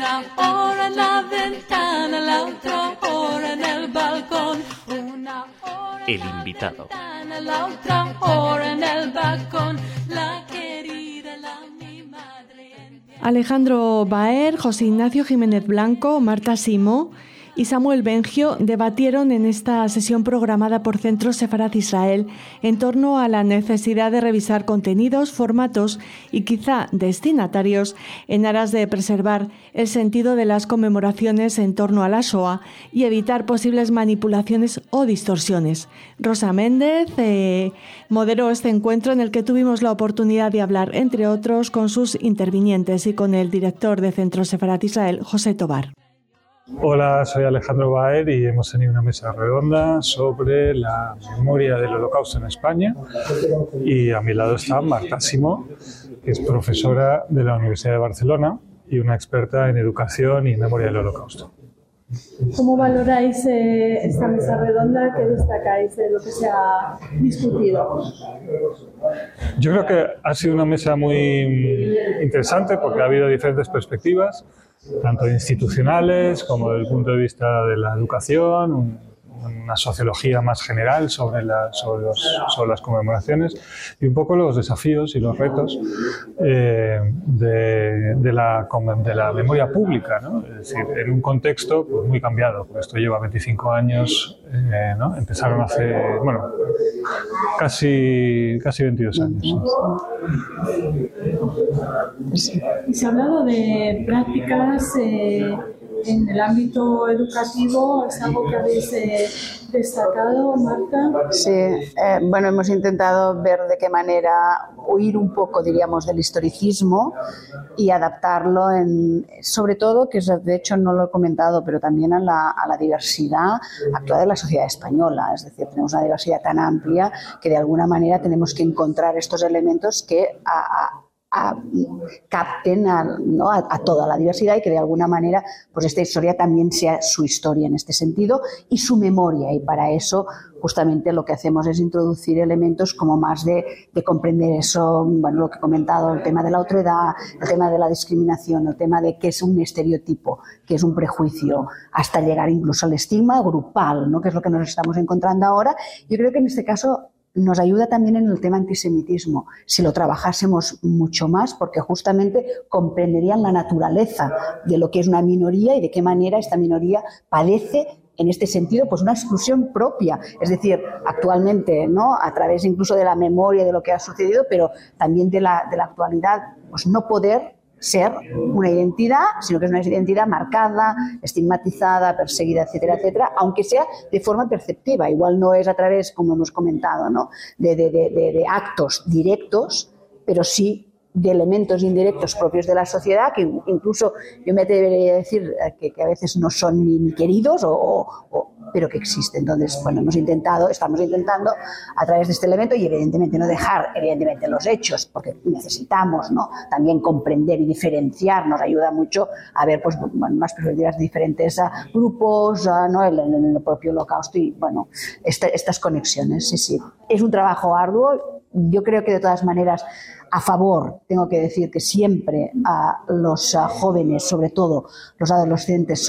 Una hora en la ventana, la otra hora en el balcón. Una hora El invitado. la otra hora en el balcón. La querida, mi madre. Alejandro Baer, José Ignacio Jiménez Blanco, Marta Simó y Samuel Bengio debatieron en esta sesión programada por Centro Sefarat Israel en torno a la necesidad de revisar contenidos, formatos y quizá destinatarios en aras de preservar el sentido de las conmemoraciones en torno a la Shoah y evitar posibles manipulaciones o distorsiones. Rosa Méndez moderó este encuentro en el que tuvimos la oportunidad de hablar, entre otros, con sus intervinientes y con el director de Centro Sefarat Israel, José Tobar. Hola, soy Alejandro Baer y hemos tenido una mesa redonda sobre la memoria del Holocausto en España y a mi lado está Marta Simó, que es profesora de la Universidad de Barcelona y una experta en educación y memoria del Holocausto. ¿Cómo valoráis esta mesa redonda? ¿Qué destacáis de lo que se ha discutido? Yo creo que ha sido una mesa muy interesante porque ha habido diferentes perspectivas, tanto institucionales como desde el punto de vista de la educación, una sociología más general sobre las conmemoraciones y un poco los desafíos y los retos de la memoria pública, ¿no? Es decir, en un contexto pues, muy cambiado, porque esto lleva 25 años, ¿no? Empezaron hace, bueno, casi 22 años. Y se ha hablado de prácticas en el ámbito educativo, ¿es algo que habéis destacado, Marta? Sí, bueno, hemos intentado ver de qué manera huir un poco, diríamos, del historicismo y adaptarlo, sobre todo, que de hecho no lo he comentado, pero también a la diversidad actual de la sociedad española. Es decir, tenemos una diversidad tan amplia que de alguna manera tenemos que encontrar estos elementos que capten a toda la diversidad y que de alguna manera pues esta historia también sea su historia en este sentido y su memoria, y para eso justamente lo que hacemos es introducir elementos como más de comprender eso, bueno, lo que he comentado, el tema de la otredad, el tema de la discriminación, el tema de qué es un estereotipo, qué es un prejuicio, hasta llegar incluso al estigma grupal, ¿no? Que es lo que nos estamos encontrando ahora. Yo creo que en este caso nos ayuda también en el tema antisemitismo, si lo trabajásemos mucho más, porque justamente comprenderían la naturaleza de lo que es una minoría y de qué manera esta minoría padece, en este sentido, pues una exclusión propia. Es decir, actualmente, ¿no? A través incluso de la memoria de lo que ha sucedido, pero también de la actualidad, pues no poder ser una identidad, sino que es una identidad marcada, estigmatizada, perseguida, etcétera, etcétera, aunque sea de forma perceptiva. Igual no es a través, como hemos comentado, ¿no? de actos directos, pero sí de elementos indirectos propios de la sociedad, que incluso yo me atrevería a decir que a veces no son ni queridos pero que existen. Entonces, bueno, estamos intentando a través de este elemento y evidentemente no dejar los hechos, porque necesitamos, ¿no? También comprender y diferenciar, nos ayuda mucho a ver pues, bueno, más perspectivas de diferentes grupos, ¿no? En el propio Holocausto y bueno, estas conexiones, sí. Es un trabajo arduo. Yo creo que de todas maneras, a favor, tengo que decir que siempre los jóvenes, sobre todo los adolescentes,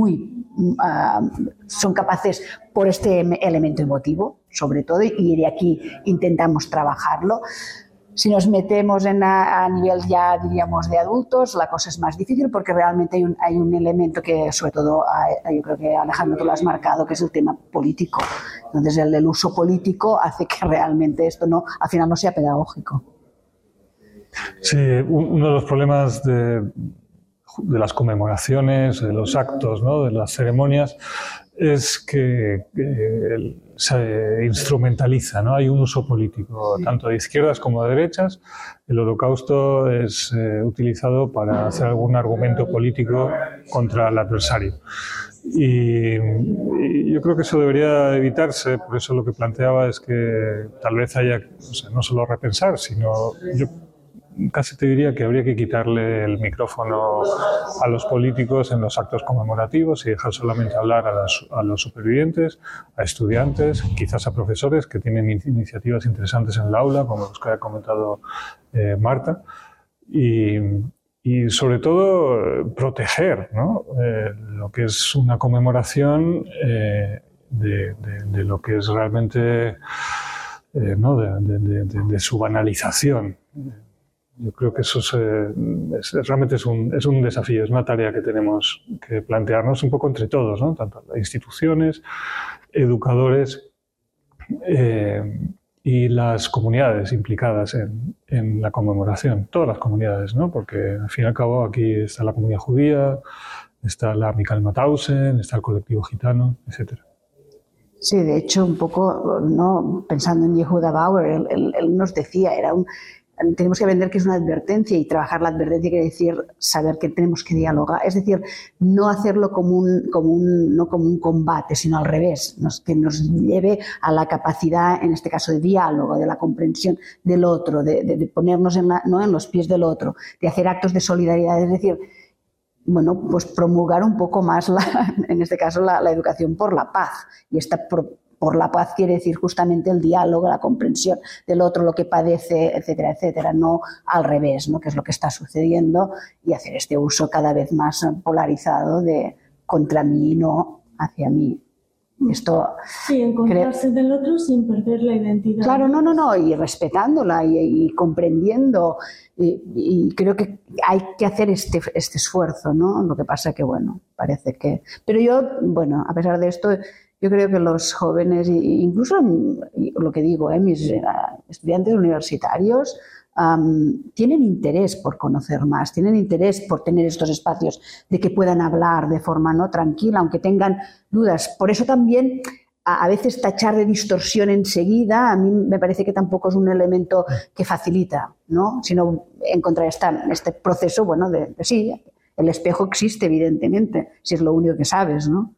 son capaces por este elemento emotivo, sobre todo, y de aquí intentamos trabajarlo. Si nos metemos a nivel ya, diríamos, de adultos, la cosa es más difícil porque realmente hay un elemento que, sobre todo, yo creo que Alejandro tú lo has marcado, que es el tema político. Entonces, el uso político hace que realmente esto al final no sea pedagógico. Sí, uno de los problemas de las conmemoraciones, de los actos, ¿no? De las ceremonias, es que se instrumentaliza, ¿no? Hay un uso político, tanto de izquierdas como de derechas. El Holocausto es utilizado para hacer algún argumento político contra el adversario. Y yo creo que eso debería evitarse, por eso lo que planteaba es que tal vez haya, no solo repensar, sino yo casi te diría que habría que quitarle el micrófono a los políticos en los actos conmemorativos y dejar solamente hablar a los supervivientes, a estudiantes, quizás a profesores que tienen iniciativas interesantes en el aula, como los que ha comentado Marta. Y y sobre todo proteger, ¿no? Lo que es una conmemoración de lo que es realmente ¿no? de su banalización. Yo creo que eso realmente es un desafío, es una tarea que tenemos que plantearnos un poco entre todos, ¿no? Tanto las instituciones, educadores y las comunidades implicadas en la conmemoración, todas las comunidades, ¿no? Porque al fin y al cabo aquí está la comunidad judía, está la Michael Mauthausen, está el colectivo gitano, etc. Sí, de hecho, un poco, ¿no? Pensando en Yehuda Bauer, él nos decía, tenemos que aprender que es una advertencia, y trabajar la advertencia quiere decir saber que tenemos que dialogar, es decir, no hacerlo no como un combate, sino al revés, que nos lleve a la capacidad, en este caso de diálogo, de la comprensión del otro, de ponernos en los pies del otro, de hacer actos de solidaridad, es decir, bueno, pues promulgar un poco más, en este caso, la educación por la paz. Y esta por la paz quiere decir justamente el diálogo, la comprensión del otro, lo que padece, etcétera, etcétera, no al revés, ¿no? Que es lo que está sucediendo, y hacer este uso cada vez más polarizado de contra mí, no hacia mí. Esto, sí, encontrarse del otro sin perder la identidad. Claro, no, y respetándola y comprendiendo, y creo que hay que hacer este esfuerzo, ¿no? Lo que pasa que, bueno, parece que... Pero yo, bueno, a pesar de esto, yo creo que los jóvenes, incluso lo que digo, mis estudiantes universitarios, tienen interés por conocer más, tienen interés por tener estos espacios de que puedan hablar de forma no tranquila, aunque tengan dudas. Por eso también a veces tachar de distorsión enseguida a mí me parece que tampoco es un elemento que facilita, ¿no? Sino encontrar este proceso, bueno, sí, el espejo existe evidentemente, si es lo único que sabes, ¿no?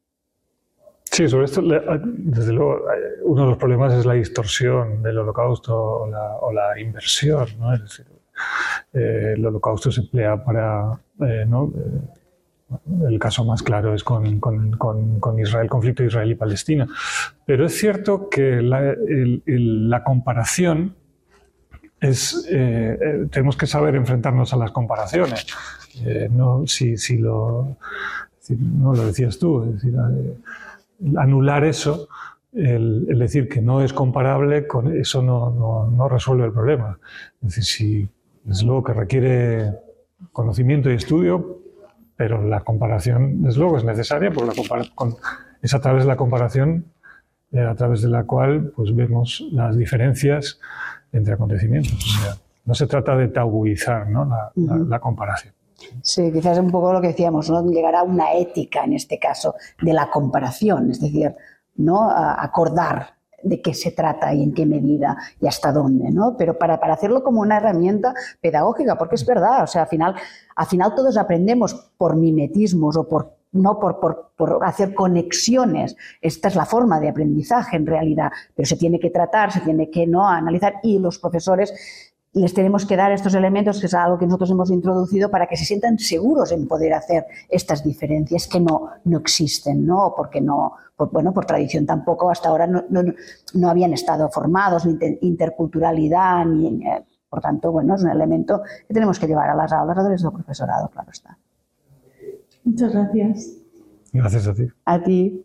Sí, sobre esto, desde luego, uno de los problemas es la distorsión del holocausto o la inversión, ¿no? Es decir, el holocausto se emplea para, ¿no? El caso más claro es con Israel, el conflicto Israel-Palestina. Pero es cierto que la comparación tenemos que saber enfrentarnos a las comparaciones. No lo decías tú, es decir, anular eso, el decir que no es comparable, con eso no resuelve el problema. Es decir, desde luego que requiere conocimiento y estudio, pero la comparación, desde luego, es necesaria, porque es a través de la comparación a través de la cual pues, vemos las diferencias entre acontecimientos. O sea, no se trata de tabuizar, ¿no? la comparación. Sí, quizás es un poco lo que decíamos, ¿no? Llegar a una ética, en este caso, de la comparación, es decir, ¿no? A acordar de qué se trata y en qué medida y hasta dónde, ¿no? Pero para hacerlo como una herramienta pedagógica, porque es verdad, o sea, al final todos aprendemos por mimetismos o por hacer conexiones. Esta es la forma de aprendizaje en realidad, pero se tiene que tratar, se tiene que analizar, y los profesores les tenemos que dar estos elementos, que es algo que nosotros hemos introducido, para que se sientan seguros en poder hacer estas diferencias que no existen, ¿no? Porque por tradición tampoco hasta ahora no habían estado formados, ni interculturalidad, por tanto, bueno, es un elemento que tenemos que llevar a las aulas a través del profesorado, claro está. Muchas gracias. Gracias a ti. A ti.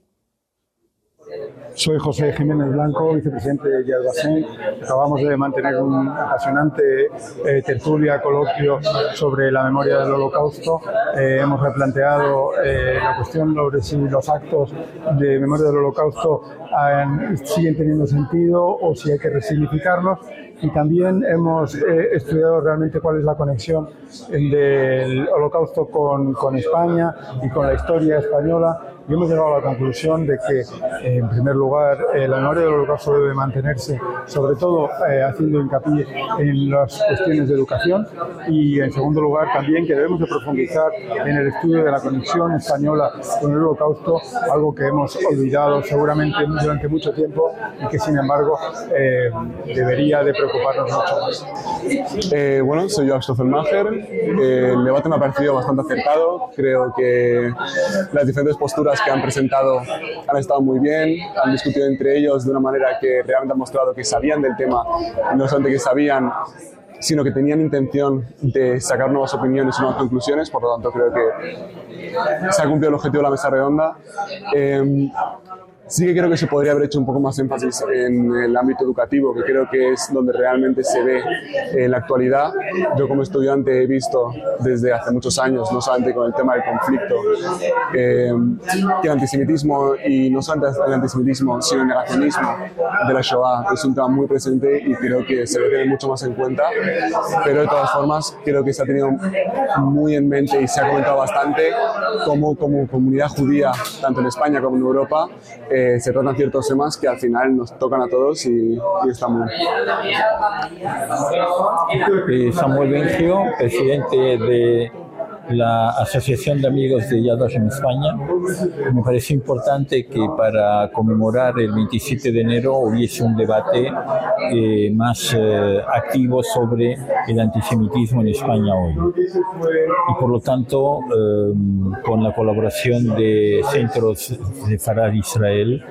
Soy José Jiménez Blanco, vicepresidente de Yad Vashem. Acabamos de mantener un apasionante tertulia, coloquio sobre la memoria del Holocausto. Hemos replanteado la cuestión sobre si los actos de memoria del Holocausto siguen teniendo sentido o si hay que resignificarlos. Y también hemos estudiado realmente cuál es la conexión del Holocausto con España y con la historia española. Y hemos llegado a la conclusión de que, en primer lugar, la memoria del Holocausto debe mantenerse, sobre todo haciendo hincapié en las cuestiones de educación, y, en segundo lugar, también que debemos de profundizar en el estudio de la conexión española con el Holocausto, algo que hemos olvidado seguramente durante mucho tiempo y que, sin embargo, debería de preocuparnos mucho más. Bueno, soy Joao Stoffelmacher. El debate me ha parecido bastante acertado. Creo que las diferentes posturas que han presentado han estado muy bien, han discutido entre ellos de una manera que realmente han mostrado que sabían del tema, y no solamente que sabían, sino que tenían intención de sacar nuevas opiniones y nuevas conclusiones. Por lo tanto, creo que se ha cumplido el objetivo de la mesa redonda. Sí que creo que se podría haber hecho un poco más énfasis en el ámbito educativo, que creo que es donde realmente se ve en la actualidad. Yo como estudiante he visto desde hace muchos años, no solamente con el tema del conflicto, que el antisemitismo, y no solamente el antisemitismo, sino el negacionismo de la Shoah es un tema muy presente y creo que se debe tener mucho más en cuenta. Pero de todas formas, creo que se ha tenido muy en mente y se ha comentado bastante como comunidad judía, tanto en España como en Europa, se tratan ciertos temas que al final nos tocan a todos y está muy bien. Samuel Bengio, presidente de la Asociación de Amigos de Yad Vashem España. Me parece importante que para conmemorar el 27 de enero hubiese un debate más activo sobre el antisemitismo en España hoy. Y por lo tanto, con la colaboración de Centros Sefarad Israel,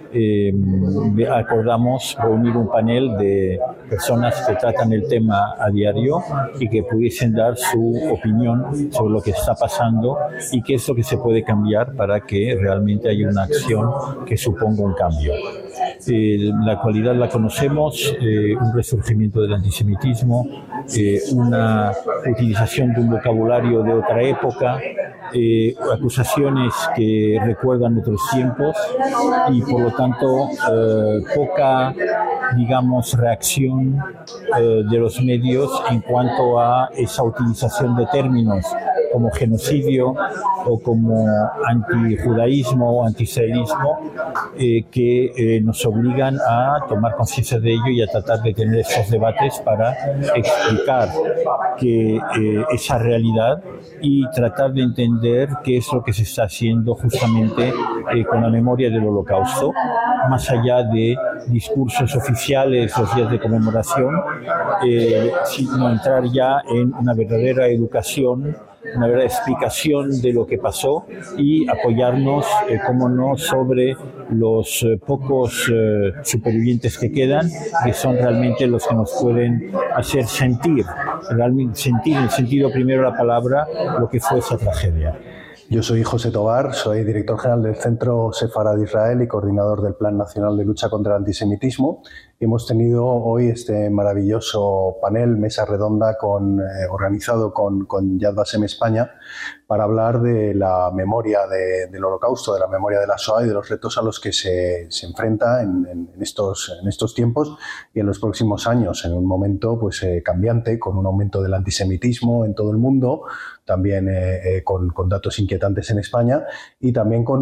acordamos reunir un panel de personas que tratan el tema a diario y que pudiesen dar su opinión sobre lo que está pasando y qué es lo que se puede cambiar para que realmente haya una acción que suponga un cambio. La actualidad la conocemos, un resurgimiento del antisemitismo, una utilización de un vocabulario de otra época, acusaciones que recuerdan otros tiempos y por lo tanto poca, digamos, reacción de los medios en cuanto a esa utilización de términos como genocidio o como antijudaísmo o antiisraelismo que nos obligan a tomar conciencia de ello y a tratar de tener esos debates para explicar esa realidad y tratar de entender qué es lo que se está haciendo justamente con la memoria del Holocausto, más allá de discursos oficiales los días de conmemoración, sino entrar ya en una verdadera educación, una verdadera explicación de lo que pasó y apoyarnos, como no, sobre los pocos supervivientes que quedan, que son realmente los que nos pueden hacer sentir, realmente sentir en el sentido primero de la palabra, lo que fue esa tragedia. Yo soy José Tobar, soy director general del Centro Sefarad Israel y coordinador del Plan Nacional de Lucha contra el Antisemitismo. Hemos tenido hoy este maravilloso panel, mesa redonda, organizado con Yad Vashem España, para hablar de la memoria del Holocausto, de la memoria de la Shoah y de los retos a los que se enfrenta en estos tiempos y en los próximos años, en un momento pues cambiante, con un aumento del antisemitismo en todo el mundo, también con datos inquietantes en España y también con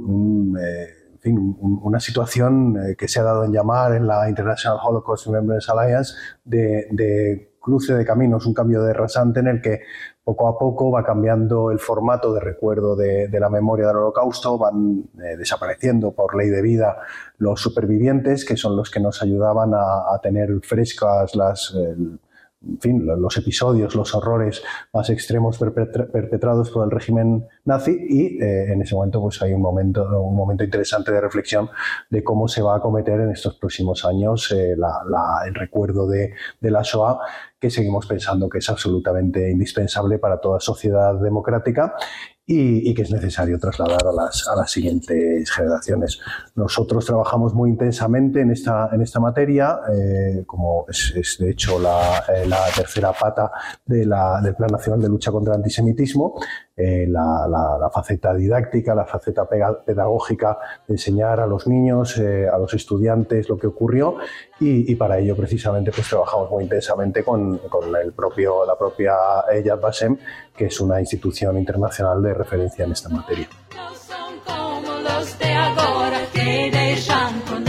una situación que se ha dado en llamar en la International Holocaust Remembrance Alliance de cruce de caminos, un cambio de rasante en el que poco a poco va cambiando el formato de recuerdo de la memoria del Holocausto, van desapareciendo por ley de vida los supervivientes, que son los que nos ayudaban a tener frescas los episodios, los horrores más extremos perpetrados por el régimen nazi y en ese momento pues hay un momento interesante de reflexión de cómo se va a acometer en estos próximos años el recuerdo de la Shoah, que seguimos pensando que es absolutamente indispensable para toda sociedad democrática y que es necesario trasladar a las siguientes generaciones. Nosotros trabajamos muy intensamente en esta materia, como es de hecho la tercera pata del Plan Nacional de Lucha contra el Antisemitismo, la faceta didáctica, la faceta pedagógica de enseñar a los niños, a los estudiantes lo que ocurrió y para ello precisamente pues trabajamos muy intensamente con la propia Yad Vashem, que es una institución internacional de referencia en esta materia. No son como los de ahora que dejan con